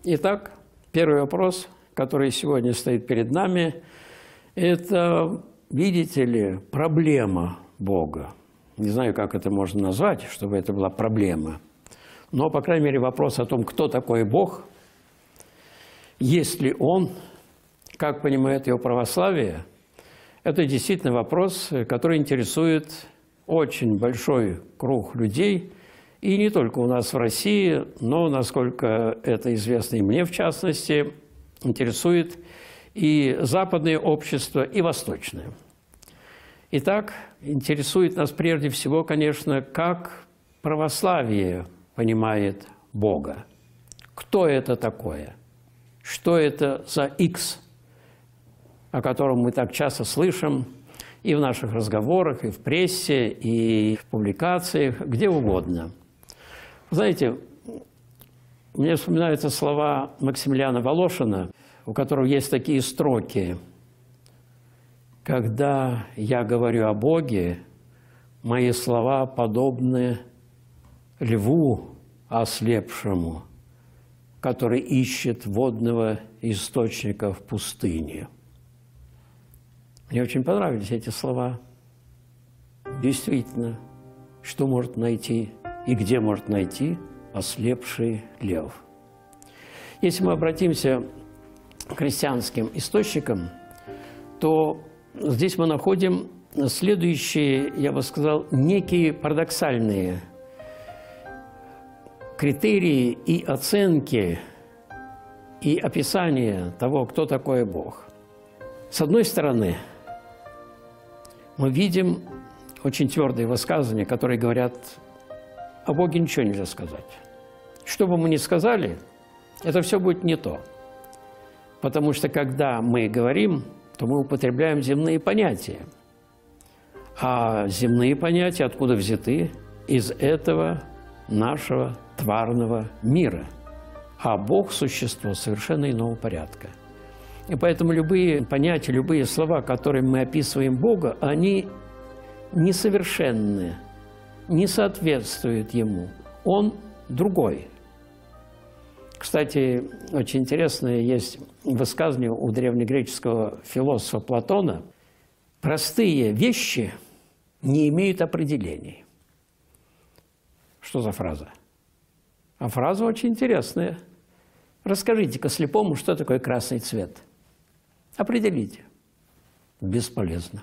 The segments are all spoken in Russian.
Итак, первый вопрос, который сегодня стоит перед нами, это, видите ли, проблема Бога. Не знаю, как это можно назвать, чтобы это была проблема. Но, по крайней мере, вопрос о том, кто такой Бог, есть ли Он, как понимает его православие, это действительно вопрос, который интересует очень большой круг людей, и не только у нас в России, но, насколько это известно и мне, в частности, интересует и западное общество, и восточное. Итак, интересует нас прежде всего, конечно, как православие понимает Бога. Кто это такое? Что это за X, о котором мы так часто слышим и в наших разговорах, и в прессе, и в публикациях, где угодно. Знаете, мне вспоминаются слова Максимилиана Волошина, у которого есть такие строки: «Когда я говорю о Боге, мои слова подобны льву ослепшему, который ищет водного источника в пустыне». Мне очень понравились эти слова. Действительно, что может найти и где может найти ослепший лев? Если мы обратимся к христианским источникам, то здесь мы находим следующие, я бы сказал, некие парадоксальные критерии и оценки, и описания того, кто такой Бог. С одной стороны, мы видим очень твердые высказывания, которые говорят, о Боге ничего нельзя сказать. Что бы мы ни сказали, это все будет не то. Потому что, когда мы говорим, то мы употребляем земные понятия. А земные понятия откуда взяты? Из этого нашего тварного мира. А Бог – существо совершенно иного порядка. И поэтому любые понятия, любые слова, которыми мы описываем Бога, они несовершенны, не соответствуют Ему. Он другой. Кстати, очень интересное есть высказывание у древнегреческого философа Платона: «Простые вещи не имеют определений». Что за фраза? А фраза очень интересная. Расскажите-ка слепому, что такое красный цвет. Определите. Бесполезно.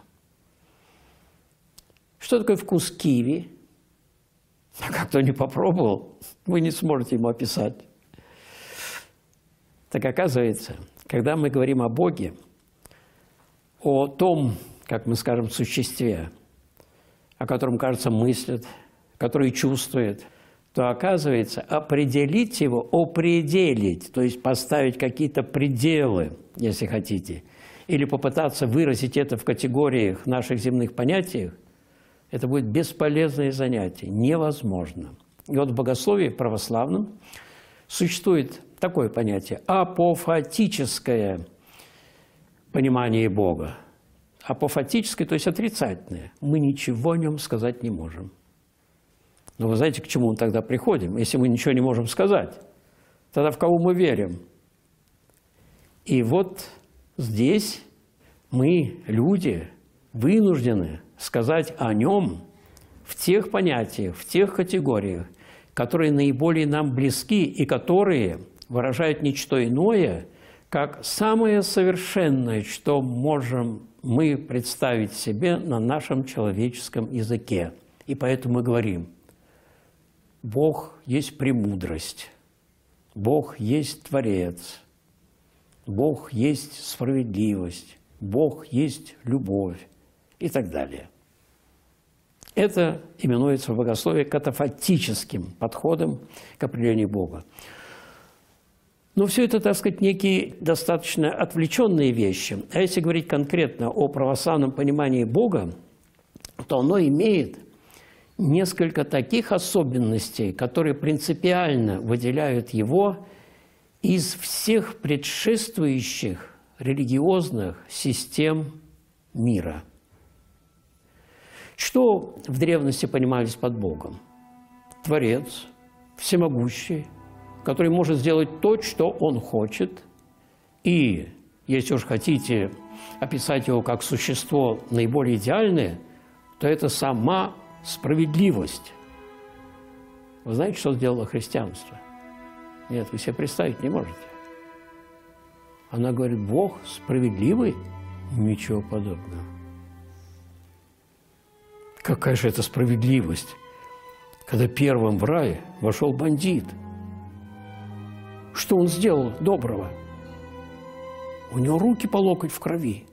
Что такое вкус киви? А кто не попробовал, вы не сможете ему описать. Так оказывается, когда мы говорим о Боге, о том, как мы скажем, существе, о котором, кажется, мыслит, который чувствует, то оказывается, определить его, определить, то есть поставить какие-то пределы, если хотите, или попытаться выразить это в категориях наших земных понятий, это будет бесполезное занятие, невозможно. И вот в богословии православном существует такое понятие – апофатическое понимание Бога. Апофатическое, то есть отрицательное. Мы ничего о нем сказать не можем. Но вы знаете, к чему мы тогда приходим? Если мы ничего не можем сказать, тогда в кого мы верим? И вот здесь мы, люди, вынуждены сказать о нем в тех понятиях, в тех категориях, которые наиболее нам близки и которые выражают ничто иное, как самое совершенное, что можем мы представить себе на нашем человеческом языке. И поэтому мы говорим: Бог есть премудрость, Бог есть Творец, Бог есть справедливость, Бог есть любовь и так далее. Это именуется в богословии катафатическим подходом к определению Бога. Но все это, так сказать, некие достаточно отвлеченные вещи. А если говорить конкретно о православном понимании Бога, то оно имеет несколько таких особенностей, которые принципиально выделяют его из всех предшествующих религиозных систем мира. Что в древности понимались под Богом? Творец, всемогущий, который может сделать то, что он хочет, и, если уж хотите описать его как существо наиболее идеальное, то это сама справедливость. Вы знаете, что сделало христианство? Нет, вы себе представить не можете. Она говорит, Бог справедливый? Ничего подобного. Какая же это справедливость, когда первым в рай вошел бандит? Что он сделал доброго? У него руки по локоть в крови.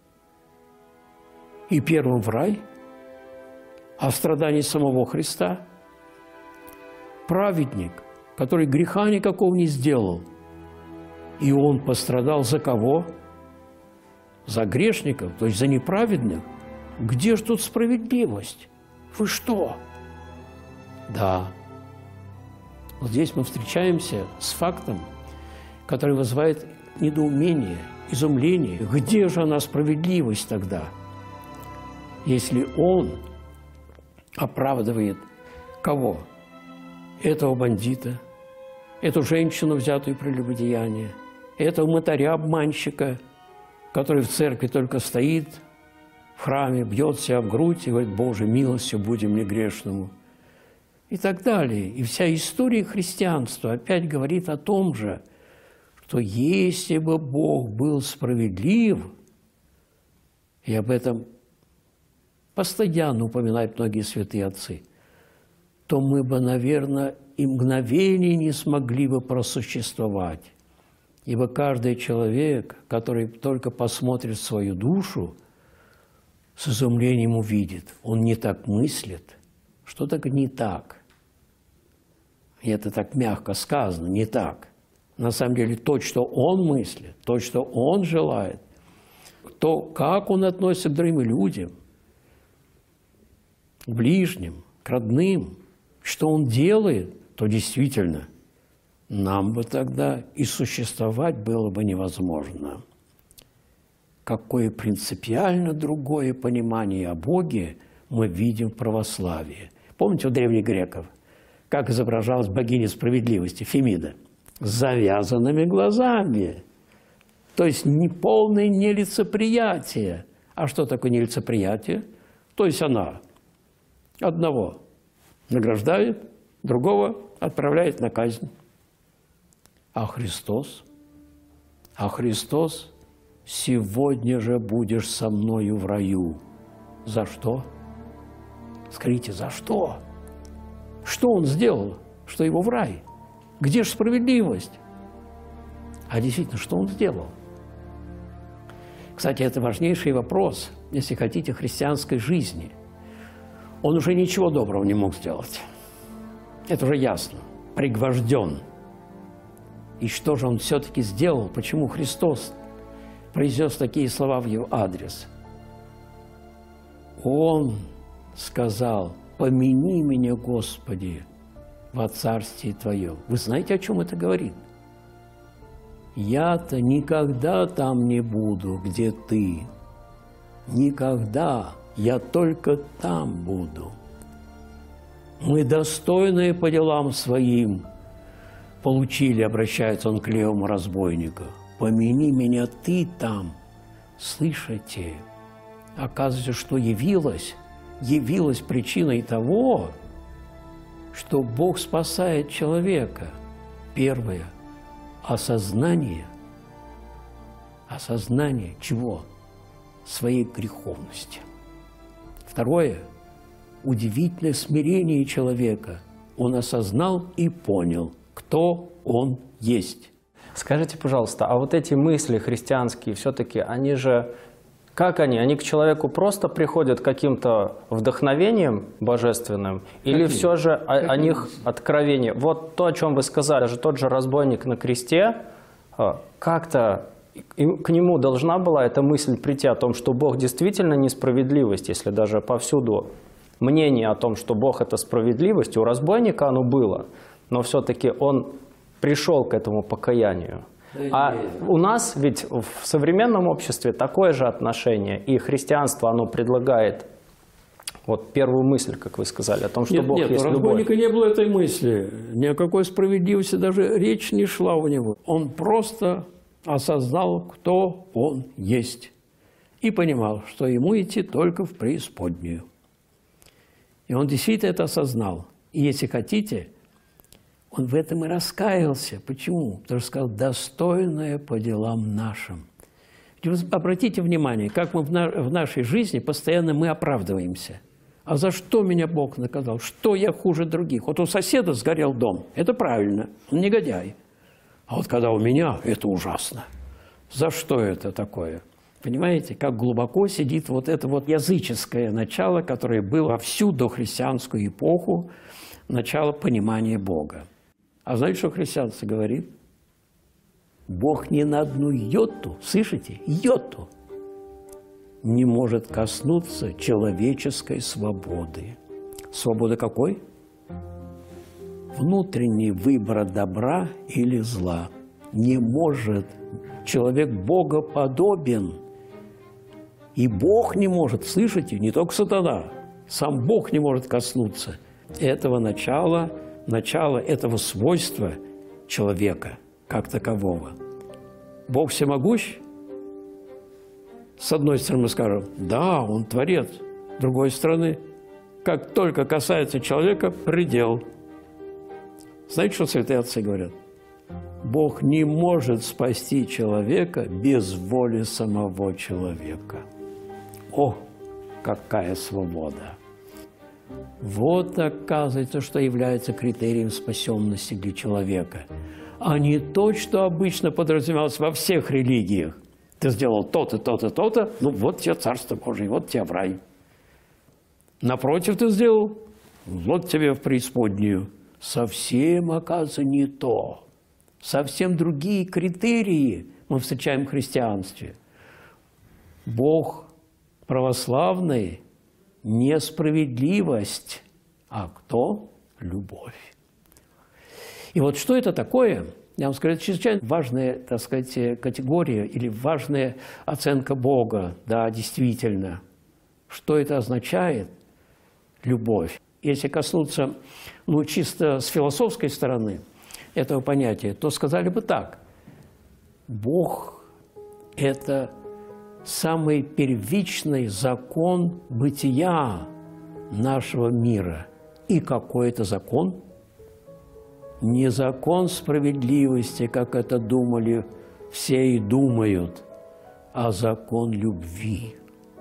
И первым в рай, а в страдании самого Христа праведник, который греха никакого не сделал, и он пострадал за кого? За грешников, то есть за неправедных. Где же тут справедливость? Вы что? Да. Вот здесь мы встречаемся с фактом, который вызывает недоумение, изумление. Где же она справедливость тогда? Если он оправдывает кого? Этого бандита, эту женщину, взятую прелюбодеяние, этого мытаря-обманщика, который в церкви только стоит, в храме, бьет себя в грудь и говорит, Боже, милостью будем мне грешному. И так далее. И вся история христианства опять говорит о том же, что если бы Бог был справедлив, и об этом постоянно упоминают многие святые отцы, то мы бы, наверное, и мгновение не смогли бы просуществовать. Ибо каждый человек, который только посмотрит в свою душу, с изумлением увидит, он не так мыслит. Что так не так? И это так мягко сказано, не так. На самом деле то, что он мыслит, то, что он желает, то, как он относится к другим людям, к ближним, к родным, что он делает, то действительно нам бы тогда и существовать было бы невозможно. Какое принципиально другое понимание о Боге мы видим в православии. Помните у древних греков, как изображалась богиня справедливости Фемида? С завязанными глазами. То есть полное нелицеприятие. А что такое нелицеприятие? То есть она одного награждает, другого отправляет на казнь. А Христос? А Христос: «Сегодня же будешь со мною в раю». За что? Скажите, за что? Что он сделал, что его в рай? Где же справедливость? А действительно, что он сделал? Кстати, это важнейший вопрос, если хотите, христианской жизни. Он уже ничего доброго не мог сделать. Это уже ясно. Пригвожден. И что же он все-таки сделал? Почему Христос произнес такие слова в его адрес? Он сказал: «Помяни меня, Господи, во Царствие Твое». Вы знаете, о чем это говорит? Я-то никогда там не буду, где Ты. Никогда. Я только там буду. Мы, достойные по делам своим, получили, обращается он к левому разбойнику. Помяни меня Ты там. Слышите? Оказывается, что явилась причиной того, что Бог спасает человека. Первое – осознание чего? Своей греховности. Второе – удивительное смирение человека. Он осознал и понял, кто он есть. Скажите, пожалуйста, а вот эти мысли христианские, все-таки они же, как они? Они к человеку просто приходят каким-то вдохновением божественным? Или все же о них откровение? Вот то, о чем вы сказали, даже тот же разбойник на кресте, как-то к нему должна была эта мысль прийти о том, что Бог действительно несправедливость, если даже повсюду мнение о том, что Бог – это справедливость, у разбойника оно было, но все-таки он пришел к этому покаянию. А у нас ведь в современном обществе такое же отношение, и христианство, оно предлагает Вот первую мысль, как вы сказали, о том, что Нет, Бог нет, есть у любовь. разбойника не было этой мысли. Ни о какой справедливости даже речь не шла у него. Он просто осознал, кто он есть. И понимал, что ему идти только в преисподнюю. И он действительно это осознал. И если хотите, он в этом и раскаялся. Почему? Потому что сказал: достойное по делам нашим. И вы обратите внимание, как мы в нашей жизни постоянно мы оправдываемся. А за что меня Бог наказал? Что я хуже других? Вот у соседа сгорел дом. Это правильно, он негодяй. А вот когда у меня, это ужасно. За что это такое? Понимаете, как глубоко сидит вот это вот языческое начало, которое было во всю дохристианскую эпоху, начало понимания Бога. А знаете, что христианство говорит? Бог ни на одну йоту, слышите, йоту, не может коснуться человеческой свободы. Свобода какой? Внутренний выбор добра или зла. Не может. Человек богоподобен. И Бог не может, слышите, не только сатана, сам Бог не может коснуться этого начала этого свойства человека как такового. Бог всемогущ? С одной стороны мы скажем, да, Он творец. С другой стороны, как только касается человека, предел. Знаете, что святые отцы говорят? Бог не может спасти человека без воли самого человека. О, какая свобода! Вот, оказывается, что является критерием спасенности для человека, а не то, что обычно подразумевалось во всех религиях. Ты сделал то-то, то-то, то-то, ну вот тебе Царство Божие, вот тебе в рай. Напротив, ты сделал, вот тебе в преисподнюю. Совсем, оказывается, не то. Совсем другие критерии мы встречаем в христианстве. Бог православный – несправедливость, а кто? Любовь. И вот что это такое? Я вам скажу, это чрезвычайно важная, так сказать, категория или важная оценка Бога. Да, действительно. Что это означает? Любовь. Если коснуться, ну, чисто с философской стороны этого понятия, то сказали бы так. Бог – это самый первичный закон бытия нашего мира. И какой это закон? Не закон справедливости, как это думали все и думают, а закон любви.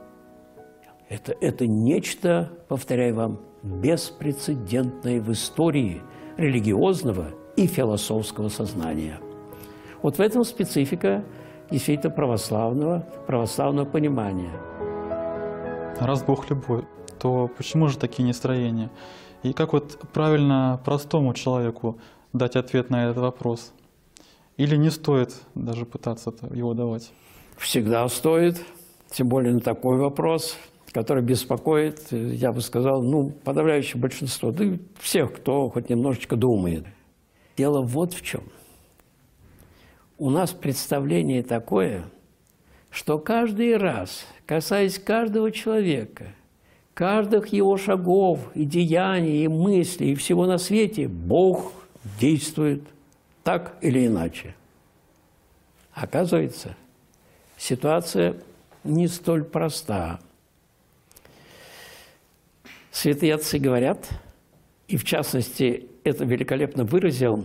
Это нечто, повторяю вам, беспрецедентное в истории религиозного и философского сознания. Вот в этом специфика действительно православного понимания. Раз Бог любовь, то почему же такие настроения? И как вот правильно простому человеку дать ответ на этот вопрос? Или не стоит даже пытаться его давать? Всегда стоит, тем более на такой вопрос, который беспокоит, я бы сказал, ну, подавляющее большинство, да и всех, кто хоть немножечко думает. Дело вот в чем. У нас представление такое, что каждый раз, касаясь каждого человека, каждых его шагов и деяний, и мыслей, и всего на свете, Бог действует так или иначе. Оказывается, ситуация не столь проста. Святые отцы говорят, и в частности это великолепно выразил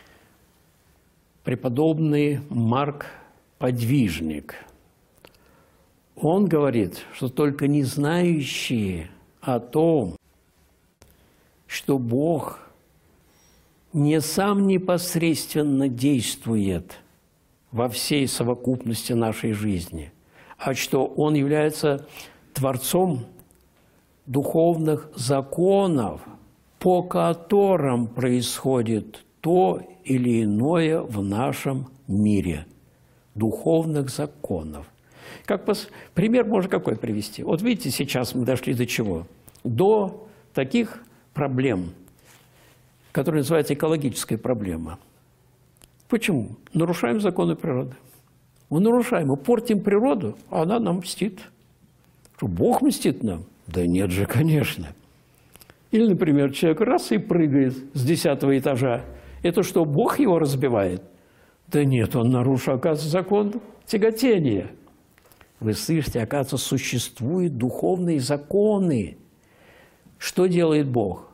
преподобный Марк Подвижник. Он говорит, что только не знающие о том, что Бог не сам непосредственно действует во всей совокупности нашей жизни, а что Он является Творцом духовных законов, по которым происходит то или иное в нашем мире. Духовных законов. Как пример можно какой привести? Вот видите, сейчас мы дошли до чего? До таких проблем, которые называются экологическая проблема. Почему? Нарушаем законы природы. Мы нарушаем, мы портим природу, а она нам мстит. Что Бог мстит нам? Да нет же, конечно. Или, например, человек раз и прыгает с 10-го этажа. Это что, Бог его разбивает? Да нет, он нарушил, оказывается, закон тяготения. Вы слышите, оказывается, существуют духовные законы. Что делает Бог?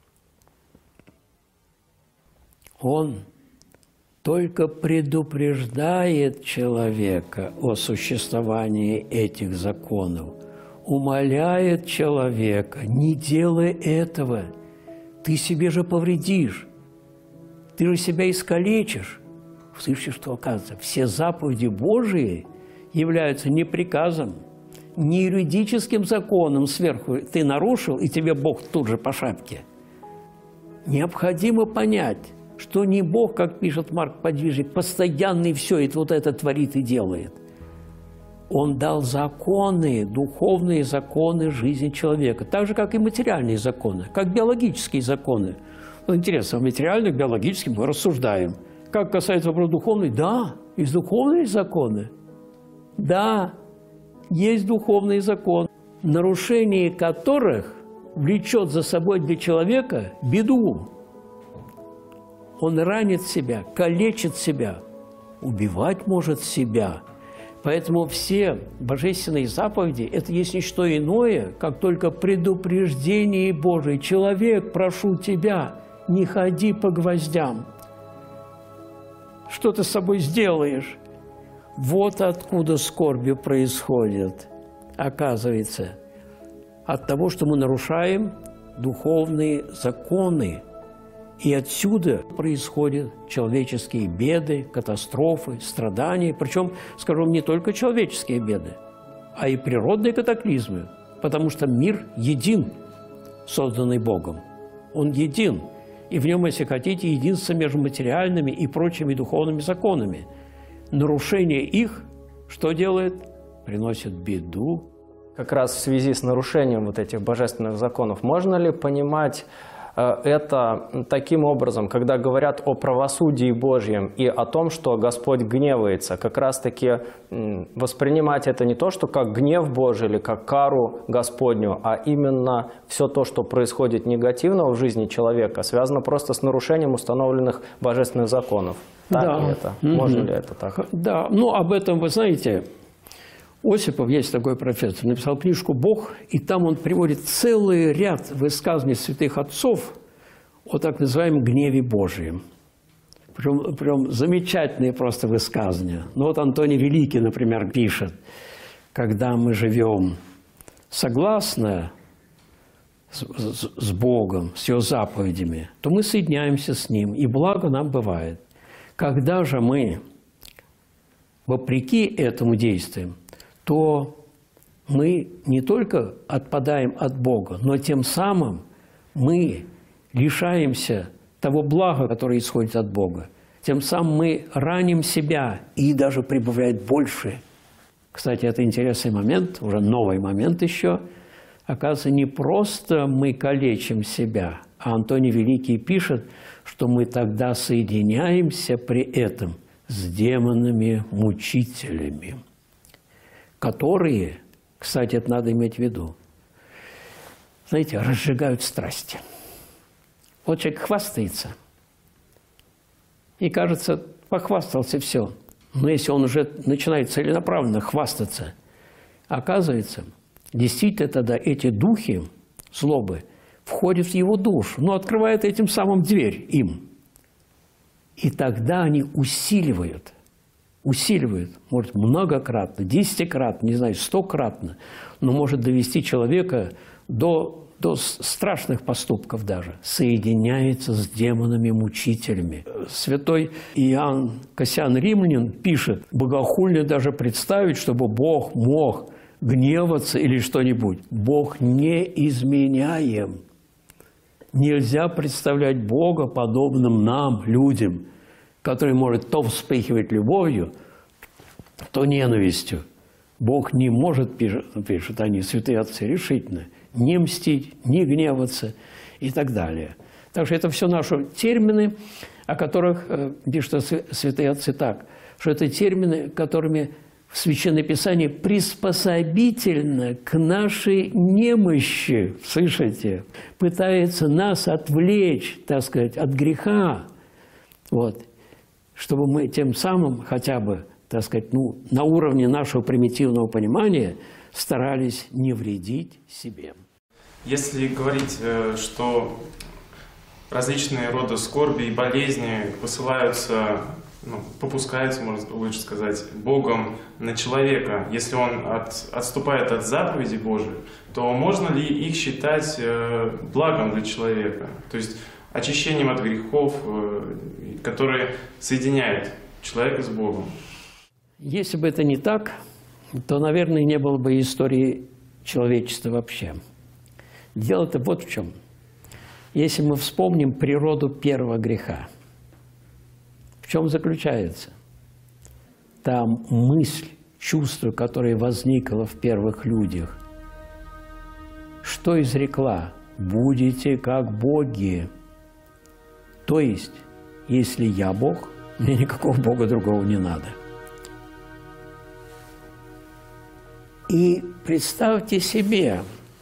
Он только предупреждает человека о существовании этих законов, умоляет человека, не делай этого, ты себе же повредишь, ты же себя искалечишь. Слышите, что оказывается, все заповеди Божии являются не приказом, не юридическим законом сверху ты нарушил, и тебе Бог тут же по шапке. Необходимо понять, что не Бог, как пишет Марк Подвижник, постоянный все это вот это творит и делает. Он дал законы, духовные законы жизни человека, так же, как и материальные законы, как биологические законы. Ну, интересно, материальных, биологических мы рассуждаем. Как касается вопроса духовной, да, есть духовные законы. Да, есть духовный закон, нарушение которых влечет за собой для человека беду. Он ранит себя, калечит себя, убивать может себя. Поэтому все божественные заповеди – это есть не что иное, как только предупреждение Божие. Человек, прошу тебя, не ходи по гвоздям. Что ты с собой сделаешь? Вот откуда скорби происходит, оказывается, от того, что мы нарушаем духовные законы. И отсюда происходят человеческие беды, катастрофы, страдания. Причем, скажем, не только человеческие беды, а и природные катаклизмы. Потому что мир един, созданный Богом. Он един. И в нем, если хотите, единство между материальными и прочими духовными законами. Нарушение их что делает? Приносит беду. Как раз в связи с нарушением вот этих божественных законов, можно ли понимать это таким образом, когда говорят о правосудии Божьем и о том, что Господь гневается, как раз-таки воспринимать это не то, что как гнев Божий или как кару Господню, а именно все то, что происходит негативного в жизни человека, связано просто с нарушением установленных божественных законов. Так ли это? Можно ли это так? Да, ну об этом вы знаете. Осипов, есть такой профессор, написал книжку «Бог», и там он приводит целый ряд высказываний святых отцов о так называемом гневе Божьем. Причем замечательные просто высказывания. Ну вот Антоний Великий, например, пишет: когда мы живем согласно с Богом, с Его заповедями, то мы соединяемся с Ним, и благо нам бывает. Когда же мы вопреки этому действуем, то мы не только отпадаем от Бога, но тем самым мы лишаемся того блага, которое исходит от Бога. Тем самым мы раним себя и даже прибавляет больше. Кстати, это интересный момент, уже новый момент еще. Оказывается, не просто мы калечим себя, а Антоний Великий пишет, что мы тогда соединяемся при этом с демонами-мучителями, которые, кстати, это надо иметь в виду, знаете, разжигают страсти. Вот человек хвастается, и, кажется, похвастался все. Но если он уже начинает целенаправленно хвастаться, оказывается, действительно тогда эти духи злобы входят в его душу, но открывают этим самым дверь им. И тогда они усиливают, может, многократно, 10-кратно, не знаю, 100-кратно, но может довести человека до страшных поступков даже, соединяется с демонами-мучителями. Святой Иоанн Кассиан Римлянин пишет: богохульно даже представить, чтобы Бог мог гневаться или что-нибудь. Бог неизменяем. Нельзя представлять Бога подобным нам, людям, который может то вспыхивать любовью, то ненавистью. Бог не может, пишут они, святые отцы, решительно, не мстить, не гневаться и так далее. Так что это все наши термины, о которых пишут святые отцы так, что это термины, которыми в Священное Писание приспособительно к нашей немощи, слышите, пытается нас отвлечь, так сказать, от греха, вот, чтобы мы тем самым хотя бы, так сказать, ну, на уровне нашего примитивного понимания старались не вредить себе. Если говорить, что различные роды скорби и болезни посылаются, ну, попускаются, можно лучше сказать, Богом на человека, если он отступает от заповедей Божьих, то можно ли их считать благом для человека? То есть очищением от грехов, которые соединяют человека с Богом. Если бы это не так, то, наверное, не было бы истории человечества вообще. Дело-то вот в чем. Если мы вспомним природу первого греха, в чем заключается? Там мысль, чувство, которое возникло в первых людях, что изрекла? «Будете как боги». То есть, если я Бог, мне никакого Бога другого не надо. И представьте себе,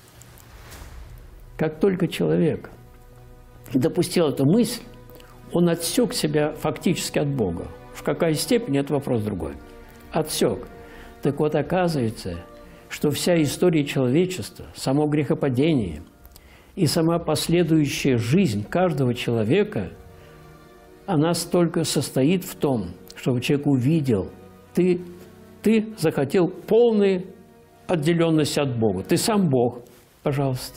как только человек допустил эту мысль, он отсек себя фактически от Бога. В какой степени – это вопрос другой. Отсек. Так вот, оказывается, что вся история человечества, само грехопадение и сама последующая жизнь каждого человека, она столько состоит в том, чтобы человек увидел, ты захотел полной отделенности от Бога. Ты сам Бог, пожалуйста.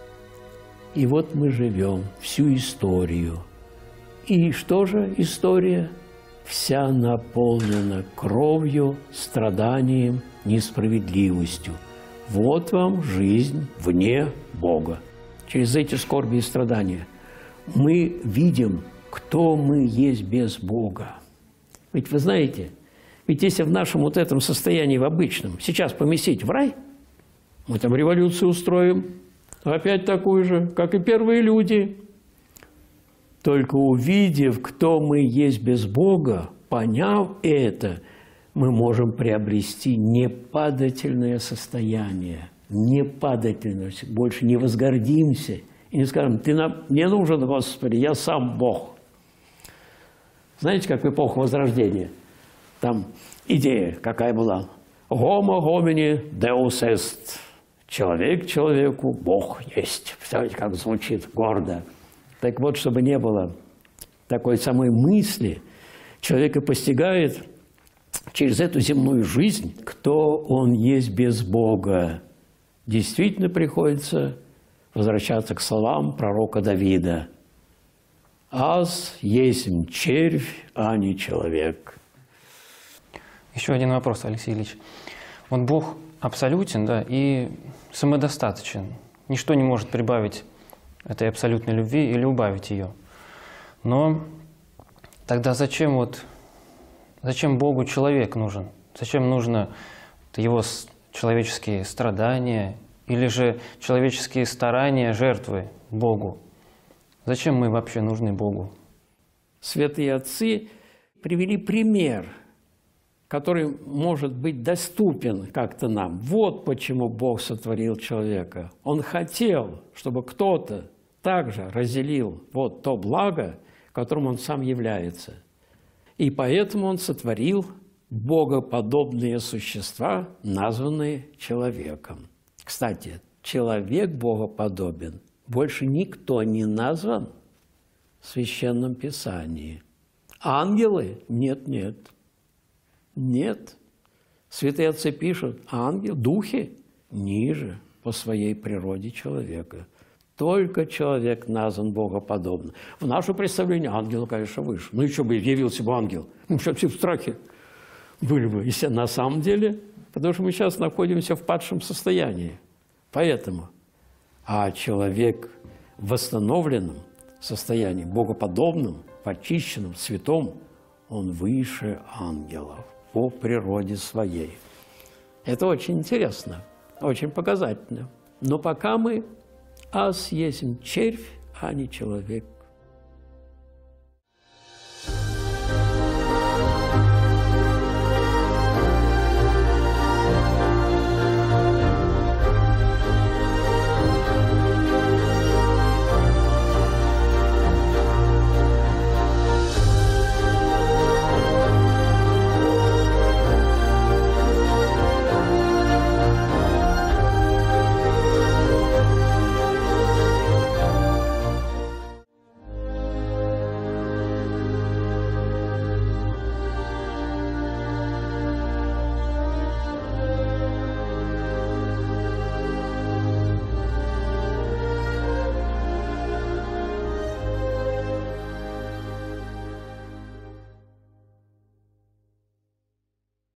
И вот мы живем всю историю. И что же история? Вся наполнена кровью, страданием, несправедливостью. Вот вам жизнь вне Бога. Через эти скорби и страдания мы видим, кто мы есть без Бога. Ведь вы знаете, ведь если в нашем вот этом состоянии, в обычном, сейчас поместить в рай, мы там революцию устроим, опять такую же, как и первые люди. Только увидев, кто мы есть без Бога, поняв это, мы можем приобрести непадательное состояние. Непадательность. Больше не возгордимся и не скажем: «Ты мне нужен, Господи, я сам Бог». Знаете, как в эпоху Возрождения? Там идея какая была? «Homo homini deus est». Человек человеку Бог есть. Представляете, как звучит гордо. Так вот, чтобы не было такой самой мысли, человек и постигает через эту земную жизнь, кто он есть без Бога. Действительно приходится возвращаться к словам пророка Давида. «Аз есмь червь, а не человек». Еще один вопрос, Алексей Ильич. Вот Бог абсолютен, да, и самодостаточен. Ничто не может прибавить этой абсолютной любви или убавить ее. Но тогда зачем Богу человек нужен? Зачем нужно его человеческие страдания или же человеческие старания, жертвы Богу? Зачем мы вообще нужны Богу? Святые отцы привели пример, который может быть доступен как-то нам. Вот почему Бог сотворил человека. Он хотел, чтобы кто-то также разделил вот то благо, которым он сам является. И поэтому он сотворил богоподобные существа, названные человеком. Кстати, человек богоподобен. Больше никто не назван в Священном Писании. Ангелы? Нет, нет. Нет. Святые отцы пишут, ангел, духи ниже по своей природе человека. Только человек назван богоподобным. В наше представление ангела, конечно, выше. Ну и что бы явился бы ангел? Мы что, все в страхе были бы, если на самом деле, потому что мы сейчас находимся в падшем состоянии. Поэтому, а человек в восстановленном состоянии, богоподобном, очищенном, святом, он выше ангелов по природе своей. Это очень интересно, очень показательно. Но пока мы «аз есмь червь, а не человек».